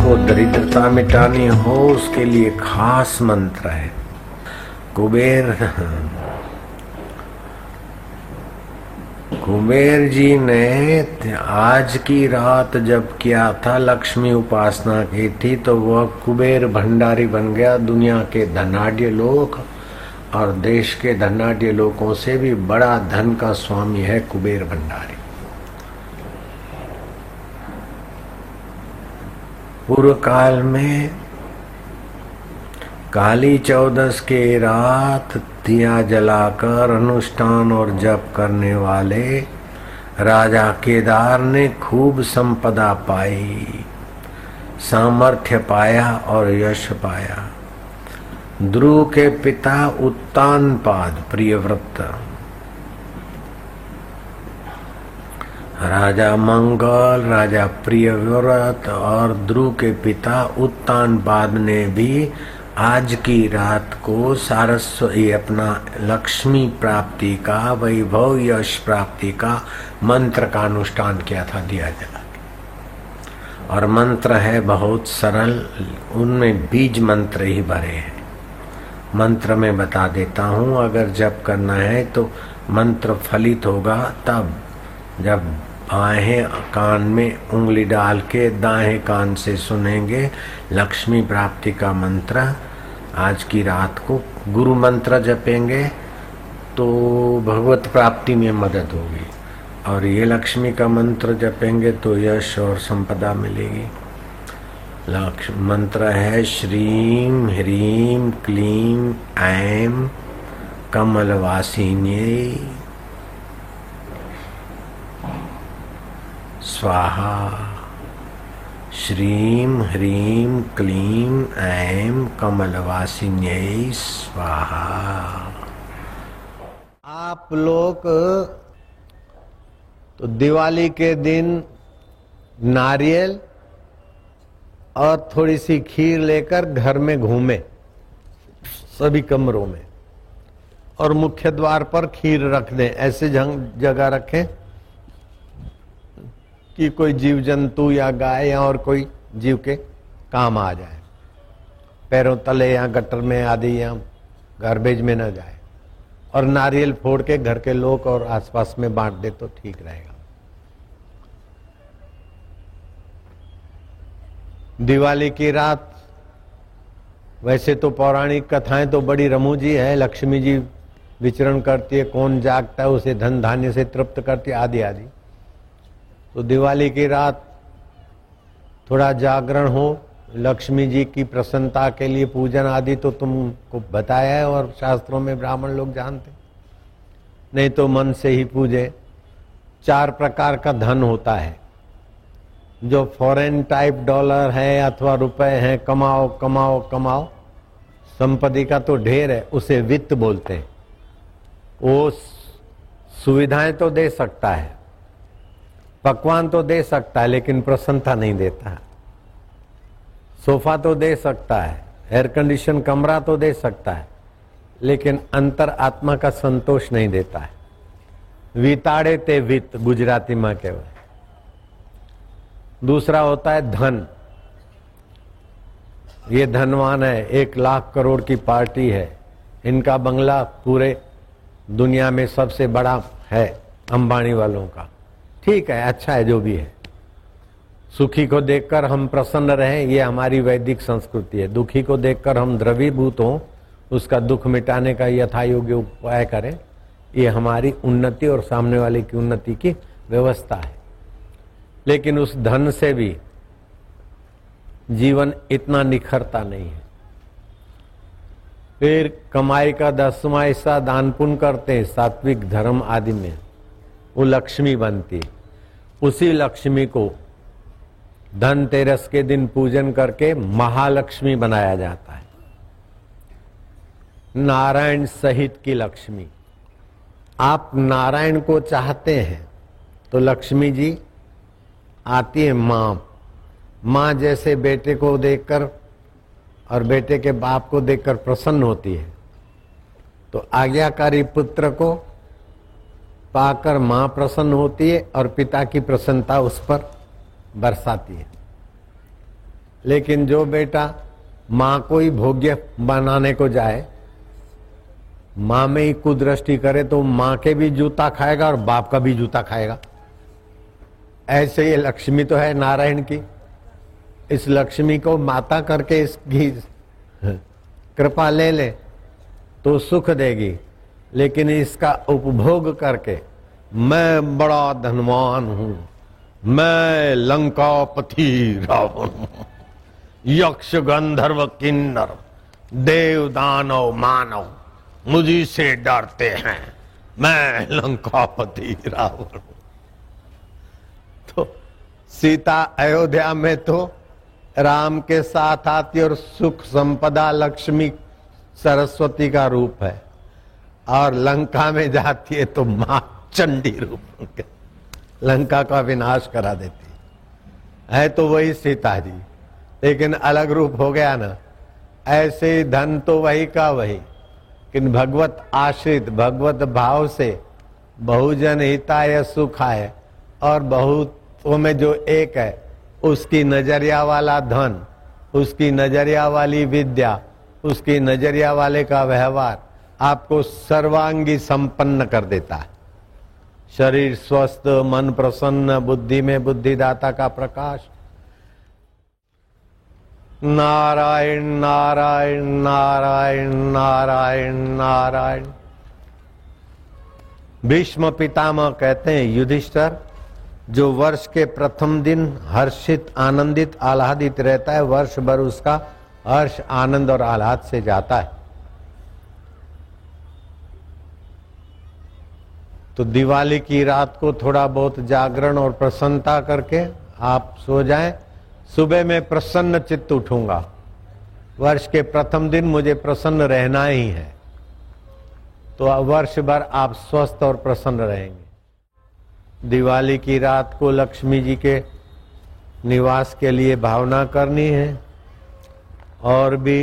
जिसको दरिद्रता मिटानी हो उसके लिए खास मंत्र है। कुबेर जी ने आज की रात जब किया था, लक्ष्मी उपासना की थी, तो वह कुबेर भंडारी बन गया। दुनिया के धनाढ्य लोग और देश के धनाढ्य लोगों से भी बड़ा धन का स्वामी है कुबेर भंडारी। पूर्व काल में काली चौदस के रात दिया जलाकर अनुष्ठान और जप करने वाले राजा केदार ने खूब संपदा पाई, सामर्थ्य पाया और यश पाया। ध्रुव के पिता उत्तानपाद प्रियव्रत, राजा मंगल, राजा प्रियव्रत और ध्रुव के पिता उत्तानपाद ने भी आज की रात को सारस्वती अपना लक्ष्मी प्राप्ति का, वैभव यश प्राप्ति का मंत्र का अनुष्ठान किया था दिया जला के। और मंत्र है बहुत सरल, उनमें बीज मंत्र ही भरे हैं। मंत्र में बता देता हूँ, अगर जप करना है तो मंत्र फलित होगा तब जब बाएं कान में उंगली डाल के दाएं कान से सुनेंगे लक्ष्मी प्राप्ति का मंत्र। आज की रात को गुरु मंत्र जपेंगे तो भगवत प्राप्ति में मदद होगी, और ये लक्ष्मी का मंत्र जपेंगे तो यश और संपदा मिलेगी। मंत्र है श्रीम ह्रीम क्लीम ऐं कमलवासिन्यै स्वाहा। श्रीम ह्रीम क्लीम ऐं कमलवासिन्यै स्वाहा। आप लोग तो दिवाली के दिन नारियल और थोड़ी सी खीर लेकर घर में घूमे सभी कमरों में, और मुख्य द्वार पर खीर रख दें। ऐसे जगह रखें कि कोई जीव जंतु या गाय या और कोई जीव के काम आ जाए, पैरों तले या गटर में आदि या गार्बेज में न जाए। और नारियल फोड़ के घर के लोग और आसपास में बांट दे तो ठीक रहेगा। दिवाली की रात वैसे तो पौराणिक कथाएं तो बड़ी रमूजी है। लक्ष्मी जी विचरण करती है, कौन जागता है उसे धन धान्य से तृप्त करती है, आदि आदि। तो दिवाली की रात थोड़ा जागरण हो, लक्ष्मी जी की प्रसन्नता के लिए पूजन आदि तो तुमको बताया है और शास्त्रों में ब्राह्मण लोग जानते। नहीं तो मन से ही पूजे। 4 प्रकार का धन होता है, जो फॉरेन टाइप डॉलर है अथवा रुपए हैं, कमाओ कमाओ कमाओ। संपत्ति का तो ढेर है, उसे वित्त बोलते हैं। वो सुविधाएं तो दे सकता है, पकवान तो दे सकता है, लेकिन प्रसन्नता नहीं देता है। सोफा तो दे सकता है, एयर कंडीशन कमरा तो दे सकता है, लेकिन अंतर आत्मा का संतोष नहीं देता है। विताड़े ते वित्त गुजराती में कहवाय। दूसरा होता है धन। ये धनवान है, 1 लाख करोड़ की पार्टी है, इनका बंगला पूरे दुनिया में सबसे बड़ा है अंबानी वालों का। ठीक है, अच्छा है जो भी है। सुखी को देखकर हम प्रसन्न रहें, ये हमारी वैदिक संस्कृति है। दुखी को देखकर हम द्रवीभूत हों, उसका दुख मिटाने का यथा योग्य उपाय करें, ये हमारी उन्नति और सामने वाले की उन्नति की व्यवस्था है। लेकिन उस धन से भी जीवन इतना निखरता नहीं है। फिर कमाई का 10वां हिस्सा दान पुण्य करते हैं सात्विक धर्म आदि में, वो लक्ष्मी बनती। उसी लक्ष्मी को धनतेरस के दिन पूजन करके महालक्ष्मी बनाया जाता है, नारायण सहित की लक्ष्मी। आप नारायण को चाहते हैं तो लक्ष्मी जी आती है। माँ जैसे बेटे को देखकर और बेटे के बाप को देखकर प्रसन्न होती है, तो आज्ञाकारी पुत्र को पाकर माँ प्रसन्न होती है और पिता की प्रसन्नता उस पर बरसाती है। लेकिन जो बेटा माँ को ही भोग्य बनाने को जाए, माँ में ही कुदृष्टि करे, तो माँ के भी जूता खाएगा और बाप का भी जूता खाएगा। ऐसे ये लक्ष्मी तो है नारायण की। इस लक्ष्मी को माता करके इसकी कृपा ले ले तो सुख देगी, लेकिन इसका उपभोग करके मैं बड़ा धनवान हूं, मैं लंकापति रावण हूं, यक्ष गंधर्व किन्नर देव दानव मानव मुझी से डरते हैं, मैं लंकापति रावण हूं। तो सीता अयोध्या में तो राम के साथ आती और सुख संपदा लक्ष्मी सरस्वती का रूप है, और लंका में जाती है तो मां चंडी रूप लंका का विनाश करा देती है। तो वही सीता जी, लेकिन अलग रूप हो गया ना। ऐसे धन तो वही का वही, लेकिन भगवत आश्रित भगवत भाव से बहुजन हिताय सुखाय, और बहुतों में जो एक है उसकी नजरिया वाला धन, उसकी नजरिया वाली विद्या, उसकी नजरिया वाले का व्यवहार आपको सर्वांगी संपन्न कर देता है। शरीर स्वस्थ, मन प्रसन्न, बुद्धि में बुद्धिदाता का प्रकाश। नारायण नारायण नारायण नारायण नारायण। भीष्म पितामह कहते हैं, युधिष्ठिर जो वर्ष के प्रथम दिन हर्षित आनंदित आह्लादित रहता है, वर्ष भर उसका हर्ष आनंद और आह्लाद से जाता है। तो दिवाली की रात को थोड़ा बहुत जागरण और प्रसन्नता करके आप सो जाएं। सुबह में प्रसन्न चित्त उठूंगा, वर्ष के प्रथम दिन मुझे प्रसन्न रहना ही है, तो वर्ष भर आप स्वस्थ और प्रसन्न रहेंगे। दिवाली की रात को लक्ष्मी जी के निवास के लिए भावना करनी है, और भी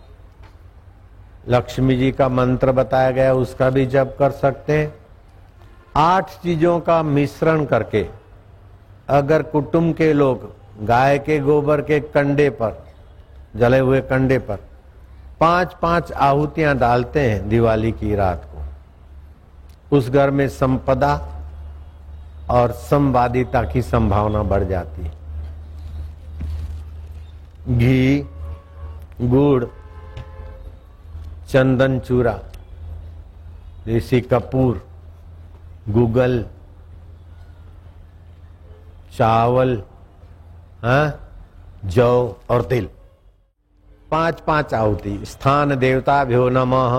लक्ष्मी जी का मंत्र बताया गया उसका भी जप कर सकते हैं। 8 चीजों का मिश्रण करके अगर कुटुंब के लोग गाय के गोबर के कंडे पर, जले हुए कंडे पर 5-5 आहुतियां डालते हैं दिवाली की रात को, उस घर में संपदा और संवादिता की संभावना बढ़ जाती है। घी, गुड़, चंदन चूरा, देसी कपूर, गूगल, चावल, जौ और तिल, 5-5 आहुति। स्थान देवताभ्यो नमः।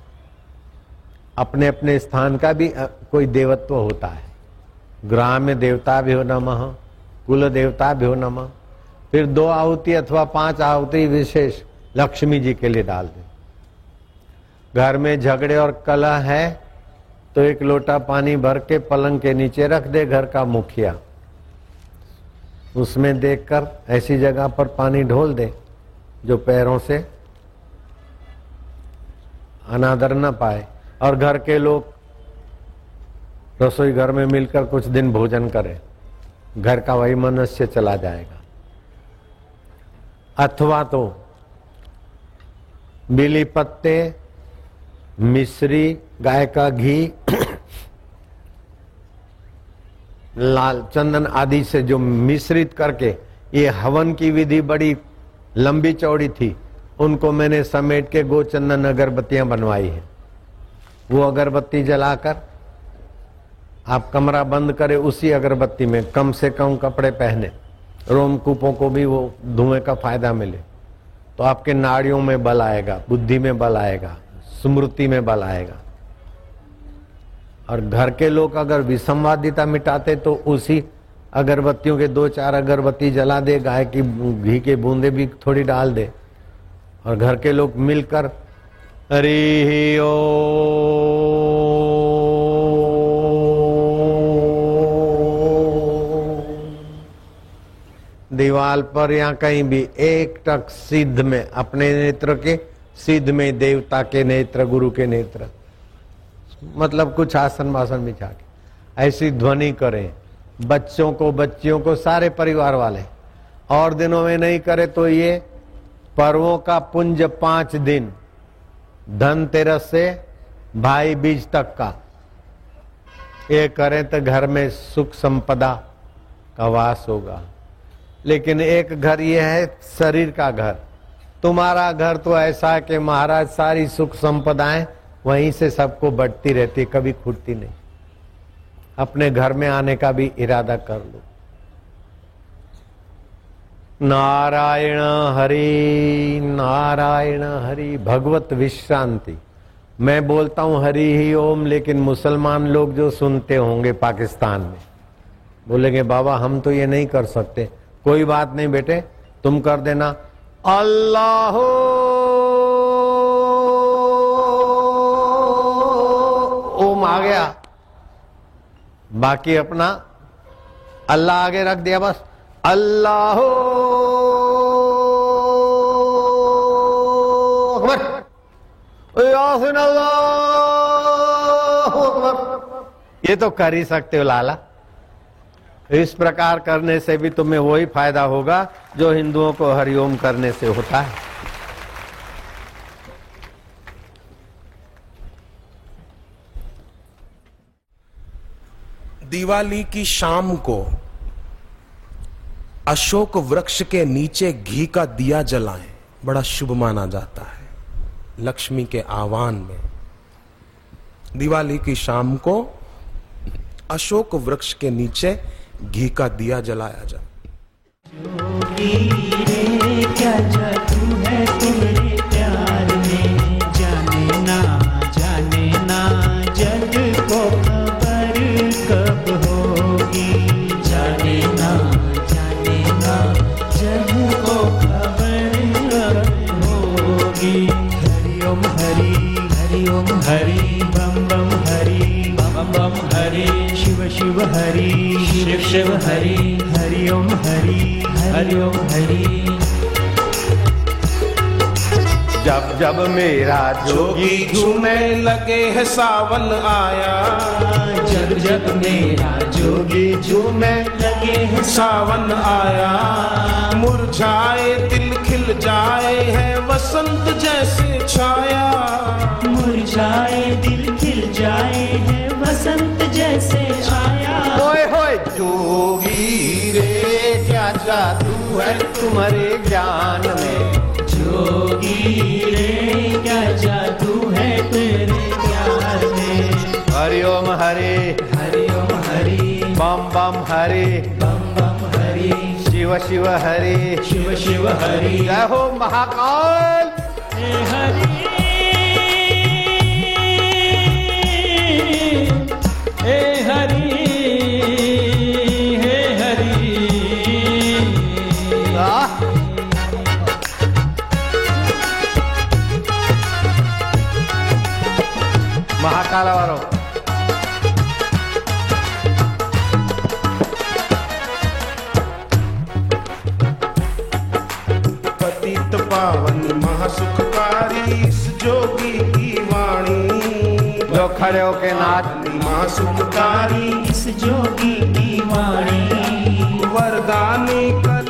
अपने अपने स्थान का भी कोई देवत्व होता है। ग्राम्य देवताभ्यो नमः, कुल देवताभ्यो नमः। फिर 2 आहुति अथवा 5 आहुति विशेष लक्ष्मी जी के लिए डाल दे। घर में झगड़े और कलह है तो 1 लोटा पानी भर के पलंग के नीचे रख दे घर का मुखिया, उसमें देखकर ऐसी जगह पर पानी ढोल दे जो पैरों से अनादर न पाए, और घर के लोग रसोई घर में मिलकर कुछ दिन भोजन करें, घर का वही मनुष्य चला जाएगा। अथवा तो बिली पत्ते, मिश्री, गाय का घी, लाल चंदन आदि से जो मिश्रित करके, ये हवन की विधि बड़ी लंबी चौड़ी थी, उनको मैंने समेट के गोचंदन अगरबत्तियां बनवाई है। वो अगरबत्ती जलाकर आप कमरा बंद करें, उसी अगरबत्ती में कम से कम कपड़े पहने, रोमकूपों को भी वो धुएं का फायदा मिले, तो आपके नाड़ियों में बल आएगा, बुद्धि में बल आएगा, स्मृति में बल आएगा। और घर के लोग अगर विसंवादिता मिटाते तो उसी अगरबत्तियों के 2-4 अगरबत्ती जला दे, गाय की घी के बूंदे भी थोड़ी डाल दे, और घर के लोग मिलकर हरि ओ दीवाल पर या कहीं भी एक टक सिद्ध में, अपने नेत्र के सिद्ध में, देवता के नेत्र, गुरु के नेत्र, मतलब कुछ आसन वासन बिछा के ऐसी ध्वनि करें। बच्चों को, बच्चियों को, सारे परिवार वाले, और दिनों में नहीं करे तो ये पर्वों का पुंज 5 दिन, धनतेरस से भाई बीज तक का, ये करें तो घर में सुख संपदा का वास होगा। लेकिन एक घर ये है शरीर का घर। तुम्हारा घर तो ऐसा है कि महाराज सारी सुख संपदाएं वहीं से सबको बढ़ती रहती, कभी खुटती नहीं। अपने घर में आने का भी इरादा कर लो। नारायण हरि नारायण हरि, भगवत विश्रांति। मैं बोलता हूं हरि ही ओम, लेकिन मुसलमान लोग जो सुनते होंगे पाकिस्तान में बोलेंगे बाबा हम तो ये नहीं कर सकते। कोई बात नहीं बेटे, तुम कर देना अल्लाह ओम आ गया, बाकी अपना अल्लाह आगे रख दिया, बस अल्लाह अकबर, यासीन अल्लाहु अकबर। ये तो कर ही सकते हो लाला। इस प्रकार करने से भी तुम्हें वही फायदा होगा जो हिंदुओं को हरिओम करने से होता है। दिवाली की शाम को अशोक वृक्ष के नीचे घी का दिया जलाएं, बड़ा शुभ माना जाता है। लक्ष्मी के आह्वान में दिवाली की शाम को अशोक वृक्ष के नीचे घी का दिया जलाया जाए। जोगी रे क्या जादू है तुम्हारे प्यार में, जाने ना जग को खबर कब होगी, जाने ना जग को खबर कब होगी। हरि ओम हरि बम बम हरि, शिव शिव हरि हरि ओम हरि। जब जब मेरा जोगी झूमे लगे है सावन आया, जब जब मेरा जोगी झूमे लगे है सावन आया। मुरझाए दिल खिल जाए है वसंत जैसे छाया, मुरझाए दिल खिल जाए है वसंत जैसे छाया। होए होए जोगी रे क्या जादू है तुम्हारे ज्ञान में, जोगी रे क्या जादू है तेरे प्यार में। हरि ओम हरि बम बम हरि शिव शिव हरि जय हो महाकाल। हे हरि महाकाल वालों पतित पावन महासुखकारी इस जोगी की वाणी, जो खड़े होके नाच महासुखकारी इस जोगी की वाणी। वरदानी कर